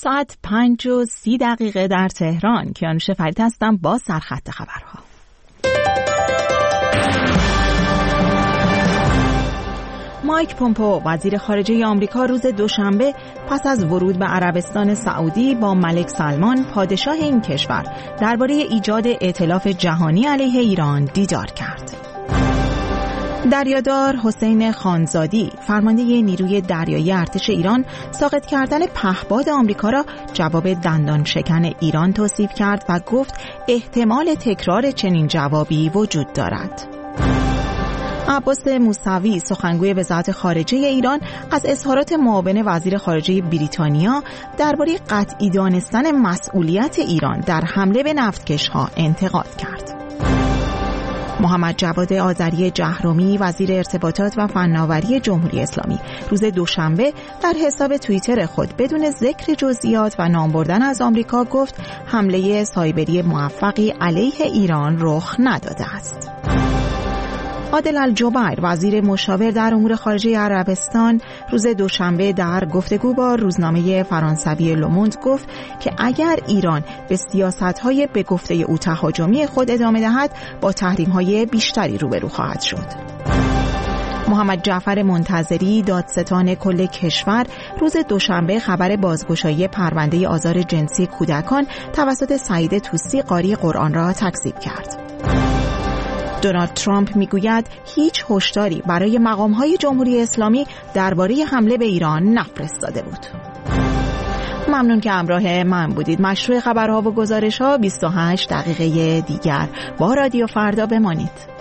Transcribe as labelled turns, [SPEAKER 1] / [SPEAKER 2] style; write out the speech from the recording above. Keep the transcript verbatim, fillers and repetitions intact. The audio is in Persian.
[SPEAKER 1] ساعت پنج و سی دقیقه در تهران. کیانوش فرید هستم با سرخط خبرها. مایک پومپئو وزیر خارجه آمریکا روز دوشنبه پس از ورود به عربستان سعودی با ملک سلمان پادشاه این کشور درباره ایجاد ائتلاف جهانی علیه ایران دیدار کرد. دریادار حسین خانزادی فرمانده نیروی دریایی ارتش ایران ساقط کردن پهپاد آمریکا را جواب دندان شکن ایران توصیف کرد و گفت احتمال تکرار چنین جوابی وجود دارد. عباس موسوی سخنگوی وزارت خارجه ایران از اظهارات معاون وزیر خارجه بریتانیا درباره قطعی دانستن مسئولیت ایران در حمله به نفتکش‌ها انتقاد کرد. محمد جواد آذری جهرومی وزیر ارتباطات و فناوری جمهوری اسلامی روز دوشنبه در حساب توییتر خود بدون ذکر جزئیات و نام بردن از آمریکا گفت حمله سایبری موفقی علیه ایران رخ نداده است. عادل الجبیر وزیر مشاور در امور خارجه عربستان روز دوشنبه در گفتگو با روزنامه فرانسوی لوموند گفت که اگر ایران به سیاست‌های به گفته او تهاجمی خود ادامه دهد با تحریم‌های بیشتری روبرو خواهد شد. محمد جعفر منتظری دادستان کل کشور روز دوشنبه خبر بازگشایی پرونده آزار جنسی کودکان توسط سعید طوسی قاری قرآن را تکذیب کرد. دونالد ترامپ میگوید هیچ هشداری برای مقام‌های جمهوری اسلامی درباره حمله به ایران نفرستاده بود. ممنون که همراه من بودید. مشروع خبرها و گزارش‌ها بیست و هشت دقیقه دیگر با رادیو فردا بمانید.